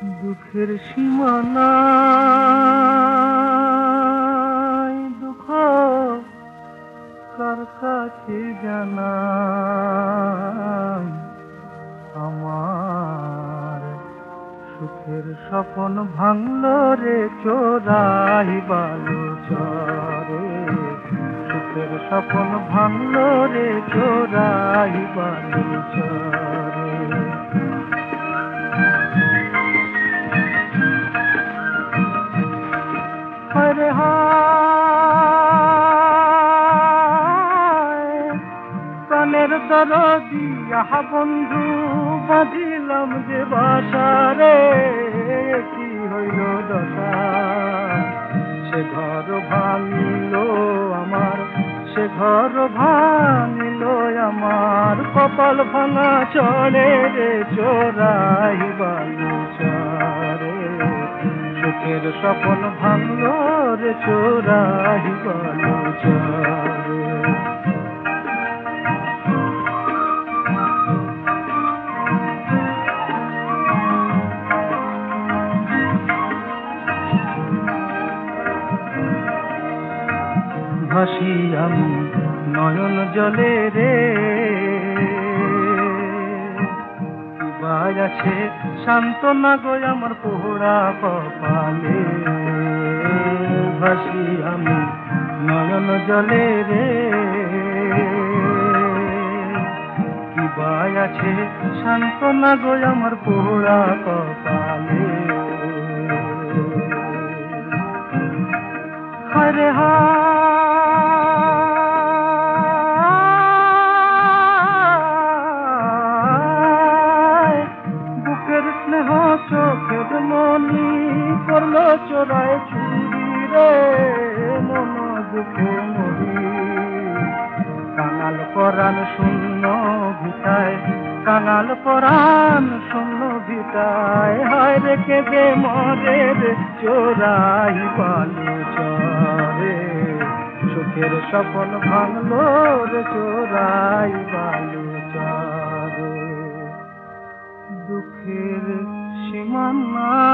দুঃখের সীমানায় দুঃখ কার কাছে জানাই আমার সুখের স্বপ্ন ভাঙলো রে চোরাই বালু চরে সুখের স্বপ্ন ভাঙলো রে চোরাই বালু চরে হরে হায় প্রাণের দরদি আহা বন্ধু বাঁধিলাম যে বাসারে কি হইল দশা সে ঘর ভাঙিল আমার সে ঘর ভাঙিল আমার কপাল ভাঙা চড়ে রে চোরাই বালু চরে সুখের স্বপ্ন ভাঙলো রে চোরাই বালু চরে ভাসি আমি নয়ন জলে রে আছে সান্ত্বনা গো আমার পোড়া কপালে ভাসি আমি নয়ন জলে রে আছে সান্ত্বনা গো আমার পোড়া কপালে হরে চোখের মনি করলো চোরায় চুরি রে মন দুঃখে মরি কাঙাল পরাণ শূন্য ভিটায় কাঙাল পরাণ শূন্য ভিটায় হায় রে কেঁদে মরে রে চোরাই বালু চরে সুখের স্বপ্ন ভাঙলো রে চোরাই বালু চরে দুঃখের সীমানা